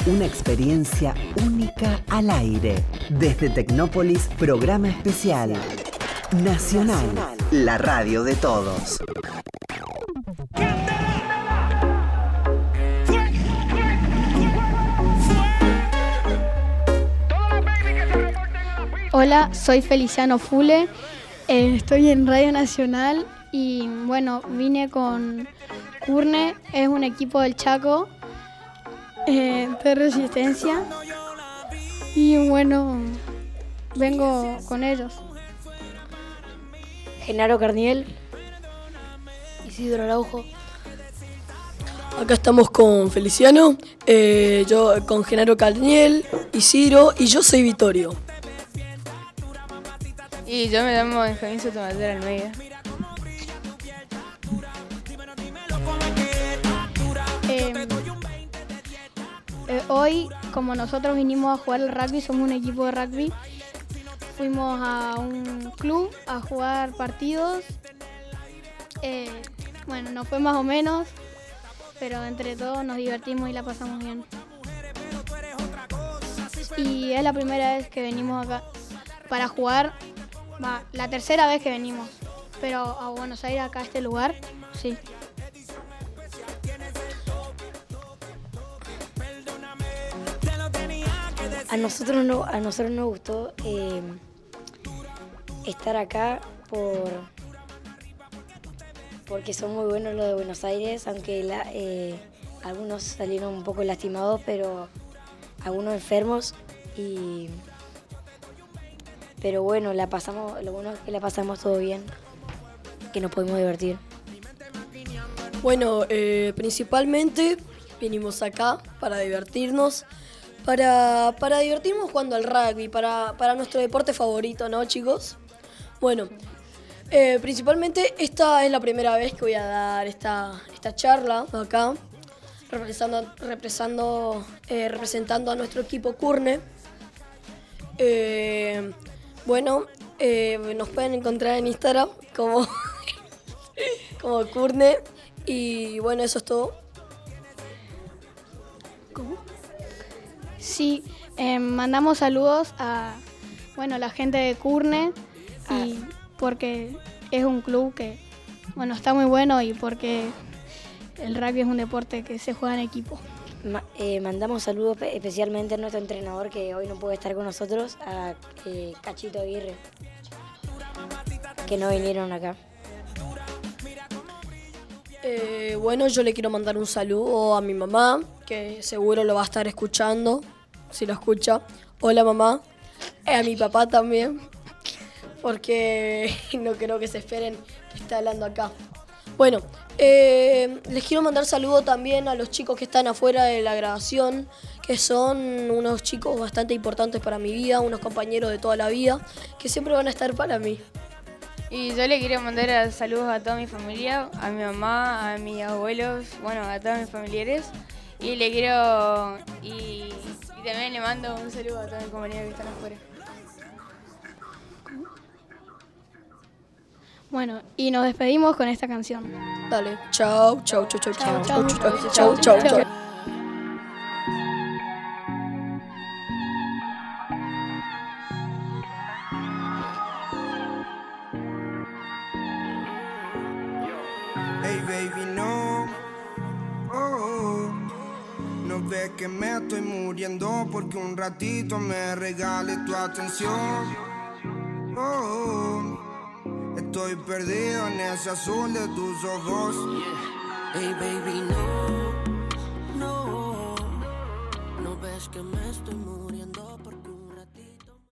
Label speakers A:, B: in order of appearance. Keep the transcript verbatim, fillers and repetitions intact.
A: Una experiencia única al aire. Desde Tecnópolis, programa especial. Nacional, la radio de todos.
B: Hola, soy Feliciano Fule, eh, estoy en Radio Nacional y bueno, vine con Curne, es un equipo del Chaco eh, de resistencia y bueno, vengo con ellos.
C: Genaro Carniel, Isidro Araujo.
D: Acá estamos con Feliciano, eh, yo con Genaro Carniel, Isidro y yo soy Vittorio.
E: Y yo me llamo Benjamín Sotomayor Almeida.
B: Eh, eh, hoy, como nosotros vinimos a jugar al rugby, somos un equipo de rugby, fuimos a un club a jugar partidos. Eh, bueno, nos fue más o menos, pero entre todos nos divertimos y la pasamos bien. Y es la primera vez que venimos acá para jugar. Va, la tercera vez que venimos, pero a Buenos Aires, acá a este lugar, sí.
C: A nosotros no, a nosotros nos gustó eh, estar acá por porque son muy buenos los de Buenos Aires, aunque la, eh, algunos salieron un poco lastimados, pero algunos enfermos y pero bueno, la pasamos, lo bueno es que la pasamos todo bien, que nos podemos divertir.
D: Bueno, eh, principalmente vinimos acá para divertirnos, para, para divertirnos jugando al rugby, para, para nuestro deporte favorito, ¿no, chicos? Bueno, eh, principalmente esta es la primera vez que voy a dar esta, esta charla acá, representando, representando, eh, representando a nuestro equipo Curne. Eh, Bueno, eh, nos pueden encontrar en Instagram como, como Curne y bueno, eso es todo.
B: ¿Cómo? Sí, eh, mandamos saludos a bueno, la gente de Curne y porque es un club que bueno, está muy bueno y porque el rugby es un deporte que se juega en equipo.
C: Ma- eh, mandamos saludos pe- especialmente a nuestro entrenador que hoy no puede estar con nosotros, a eh, Cachito Aguirre, que no vinieron acá.
D: Eh, bueno, yo le quiero mandar un saludo a mi mamá, que seguro lo va a estar escuchando, si lo escucha. Hola mamá, eh, a mi papá también, porque no creo que se esperen que esté hablando acá. Bueno, eh, les quiero mandar saludo también a los chicos que están afuera de la grabación, que son unos chicos bastante importantes para mi vida, unos compañeros de toda la vida, que siempre van a estar para mí.
E: Y yo le quiero mandar saludos a toda mi familia, a mi mamá, a mis abuelos, bueno, a todos mis familiares. Y le quiero, y, y también le mando un saludo a todos mis compañeros que están afuera.
B: Bueno, y nos despedimos con esta canción.
D: Dale, chau, chau, chau, chau, chau,
B: Chau,
D: chau,
B: chau.
D: chau, chau, chau, chau.
F: Hey baby, no, oh, oh. No ves que me estoy muriendo porque un ratito me regales tu atención. Oh, oh. Estoy perdido en ese azul de tus ojos.
G: Hey baby, no, no, no ves que me estoy muriendo.